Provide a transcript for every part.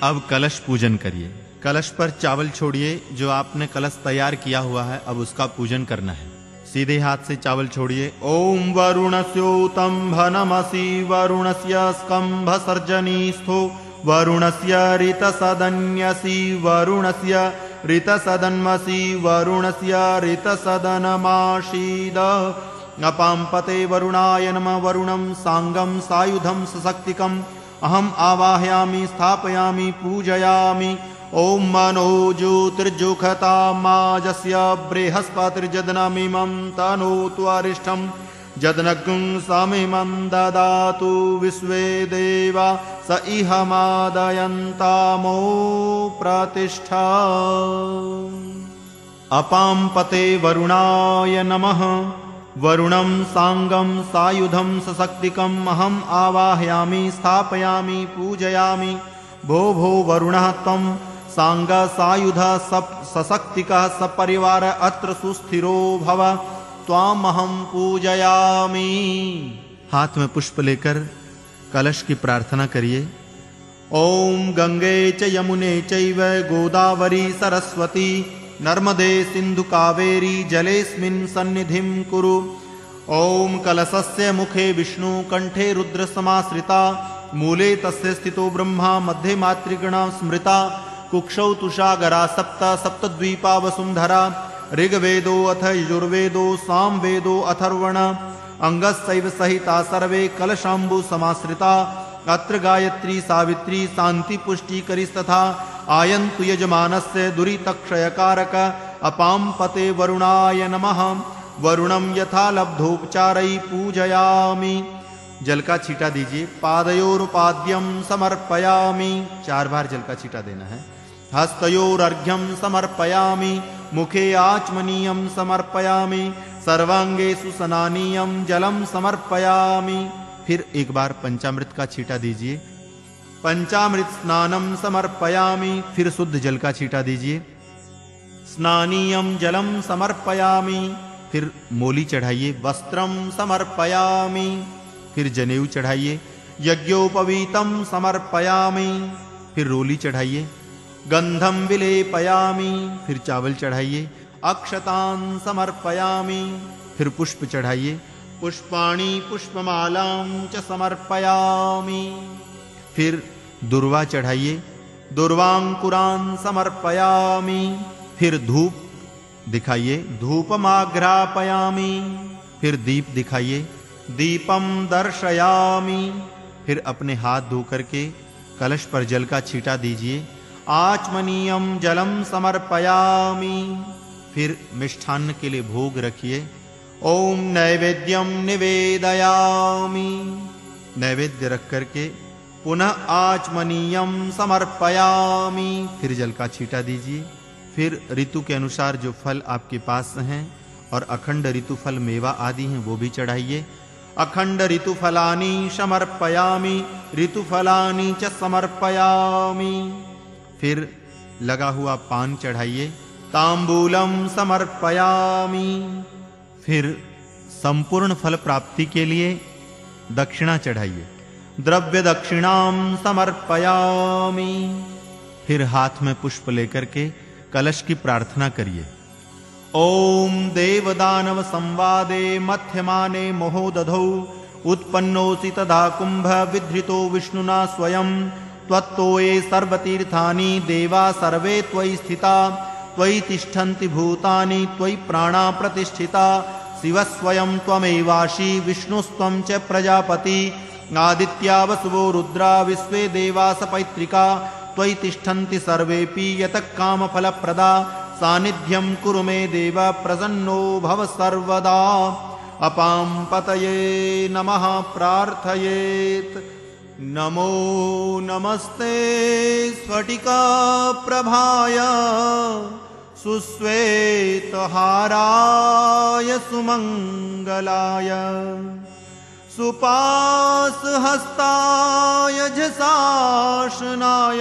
अब कलश पूजन करिए। कलश पर चावल छोड़िए, जो आपने कलश तैयार किया हुआ है अब उसका पूजन करना है। सीधे हाथ से चावल छोड़िए। ओम वरुणस्योतंभनमसि वरुणस्य स्कंभ सर्जनीस्थो वरुणस्य ऋतसदन्यसि वरुणस्य ऋतसदन्मसि वरुणस्य ऋतसदनमाशीद अपाम्पते वरुणाय नमः। वरुणं सांगं सायुधं सशक्तिकम् अहम् आवाहयामि स्थापयामि पूजयामि। ओम मनो ज्योतिर्जुखतामाजस्य बृहस्पतिर्जदनमिमं तनोतु अरिष्ठं जदनग्ं समिमं ददातु विश्वे देवा स इह मादयन्तामो प्रतिष्ठा। अपाम्पते वरुणाय नमः। वरुणं सांगं सायुधं सशक्तिकम् अहम् आवाहयामि स्थापयामि पूजयामि। भो भो वरुणः त्वं सांग सायुध सशक्तिकः सपरिवार अत्र सुस्थिरो भव त्वामहं पूजयामि। हाथ में पुष्प लेकर कलश की प्रार्थना करिए। ओम गंगे च यमुने चैव गोदावरी सरस्वती नर्मदे सिंधु कावेरी जलेस्मिन् सन्निधिं कुरु। ओम कलशस्य मुखे विष्णु कंठे रुद्र समाश्रिता मूले तस्य स्थितो ब्रह्मा मध्ये मातृगणा स्मृता कुक्षौ तुषागरा सप्त सप्तद्वीपा वसुंधरा ऋग्वेदो अथ यजुर्वेदो सामवेदो अथर्वण अंगस्सैव सहिता सर्वे कलशाम्बु समाश्रिता अत्र गायत्री सावित्री शांति पुष्टिकरीस्तथा आयन्तु यजमानस्य दुरितक्षयकारक। अपाम्पते वरुणाय नमः। वरुणं यथा लब्धोपचारै पूजयामि। जल का छींटा दीजिए। पादयोरुपाद्यं समर्पयामि। 4 बार जल का छींटा देना है। हस्तयोरर्घ्यं समर्पयामि। मुखे आचमनीयं समर्पयामि। सर्वांगेषु स्नानीयं जलं समर्पयामि। फिर एक बार पंचामृत का छींटा दीजिए। पंचामृत स्नानं समर्पयामि। फिर शुद्ध जल का छींटा दीजिए। स्नानीयं जलं समर्पयामि। फिर मोली चढ़ाइए। वस्त्रं समर्पयामि। फिर जनेऊ चढ़ाइए। यज्ञोपवीतं समर्पयामि। फिर रोली चढ़ाइए। गंधम विलेपयामि। फिर चावल चढ़ाइए। अक्षतान् समर्पयामि। फिर पुष्प चढ़ाइए। पुष्पाणि पुष्पमालां च समर्पयामि। फिर दुर्वा चढ़ाइए। दुर्वांकुरान् समर्पयामि। फिर धूप दिखाइए। धूपमाघ्रापयामि। फिर दीप दिखाइए। दीपम दर्शयामि। फिर अपने हाथ धो करके कलश पर जल का छींटा दीजिए। आचमनीयं जलम समर्पयामि। फिर मिष्ठान्न के लिए भोग रखिए। ओम नैवेद्यम निवेदयामि। नैवेद्य रख करके पुनः आचमनीयं समर्पयामि। फिर जल का छींटा दीजिए। फिर ऋतु के अनुसार जो फल आपके पास हैं और अखंड ऋतु फल मेवा आदि हैं वो भी चढ़ाइए। अखंड ऋतुफलानि समर्पयामि। ऋतुफलानि च समर्पयामि। फिर लगा हुआ पान चढ़ाइए। तांबूलम समर्पयामि। फिर संपूर्ण फल प्राप्ति के लिए दक्षिणा चढ़ाइए। द्रव्य दक्षिणाम समर्पयामि। फिर हाथ में पुष्प लेकर के कलश की प्रार्थना करिए। ओम देवदानव संवादे मध्यमाने महोदधौ उत्पन्नोऽसि तदा कुंभ विधृतो विष्णुना स्वयं त्वत्तोये सर्वतीर्थानि देवा सर्वे त्वयि स्थिता त्वयि तिष्ठन्ति भूतानि त्वयि प्राणा प्रतिष्ठिता शिवस्वयं त्वमेवासि विष्णुस्त्वं च प्रजापति आदित्या वसवो रुद्रा विश्वे देवा सपैत्रिका त्वयि तिष्ठन्ति सर्वेऽपि यतः कामफलप्रदा सानिध्यं कुरु मे देव प्रसन्नो भव सर्वदा। अपाम्पतये नमः प्रार्थयेत्। नमो नमस्ते स्फटिकाप्रभाय सुश्वेतहाराय सुमङ्गलाय सुपासहस्ताय झषासनाय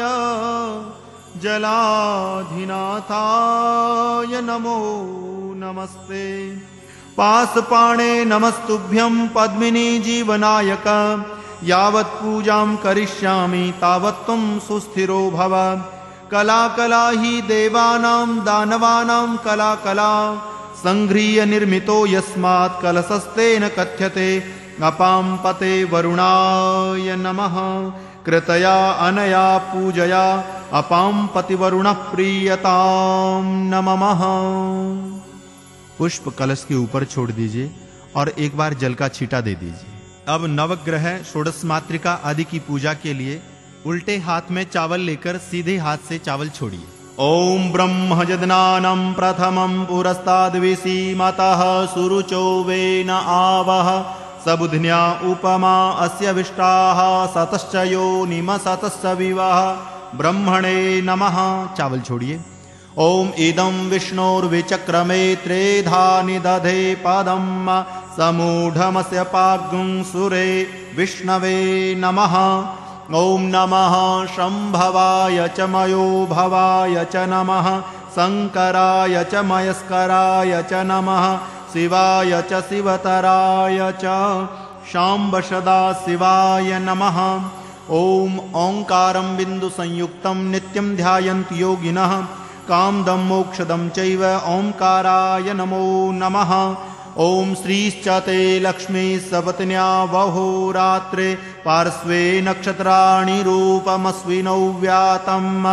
जलाधिनाथाय नमो नमस्ते। पासपाणे नमस्तुभ्यं पद्मिनी जीवनायक यावत् पूजां करिष्यामि तावत् त्वं सुस्थिरो भव। कला कला हि देवानां दानवानां कला कला संगृह्य निर्मितो यस्मात् कलशस्तेन कथ्यते। अपां पते वरुणाय नमः कृतया अनया पूजया अपां पतिवरुणः प्रीयतां नमः। पुष्प कलश के ऊपर छोड़ दीजिए और एक बार जल का छींटा दे दीजिए। अब नवग्रह षोडश मातृका आदि की पूजा के लिए उल्टे हाथ में चावल लेकर सीधे हाथ से चावल छोड़िए। ओम ब्रह्मजदनानं प्रथमं पुरस्ताद्विसीमतः सुरुचो वेन आवह सबुध्न्या उपमा अस्य विष्टाः सतश्च योनिम सतश्च विवः ब्रह्मणे नमः। चावल छोड़िए। ओम इदं विष्णोर्विचक्रमे त्रेधा निदधे पदं समूढमस्य पाग्ं सुरे विष्णवे नमः। ओम नमः शंभवाय च मयो भवाय च नमः शंकराय च मयस्कराय च नमः शिवाय च शिवतराय च शाम्ब सदा शिवाय नमः। ओम ओंकारं बिंदु संयुक्तं नित्यं ध्यायन्ति योगिनः कामदं मोक्षदं चैव ओंकाराय नमो नमः। ओम श्रीश्च ते लक्ष्मी सपत्न्या वहोरात्रे पार्श्वे नक्षत्राणि रूपमस्विनौ व्यातम्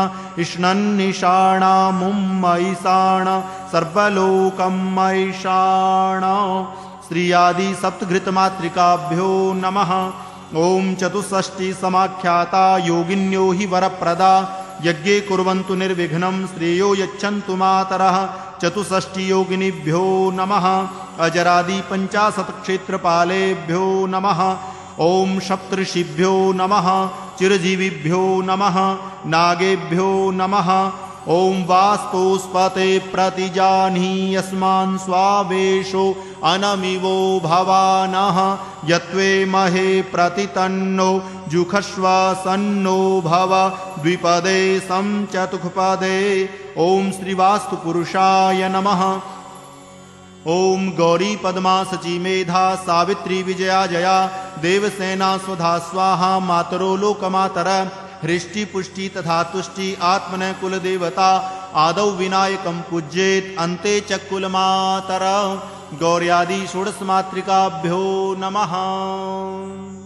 इष्णन्निषाणामुम्मैषाण सर्वलोकमैषाण। श्री आदि सप्तघृतमातृकाभ्यो नमः। ओम चतुष्षष्टि समाख्याता योगिन्यो हि वरप्रदा यज्ञे कुर्वन्तु निर्विघ्नं श्रेयो यच्छन्तु मातरः। चतुष्षष्टि योगिनीभ्यो नमः। अजरादि 50 क्षेत्रपालेभ्यो नमः। ओम सप्तऋषिभ्यो नमः। चिरजीविभ्यो नमः। नागेभ्यो नमः। ओम वास्तुस्पते प्रतिजानी यस्मान् स्वावेशो अनमिवो भवानः यत्वे महे प्रतितन्नो जुखस्व सन्नो भव द्विपदे सं चतुष्पदे। ओम श्रीवास्तुपुरुषाय नमः। ओम गौरी पद्मा सची मेधा सावित्री विजया जया देवसेना स्वधा स्वाहा मातरो लोकमातर हृष्टि पुष्टि तथा तुष्टि आत्मन कुल देवता आदौ विनायकं पूज्येत अन्ते च कुलमातर। गौर्यादि षोडश मातृकाभ्यो नमः।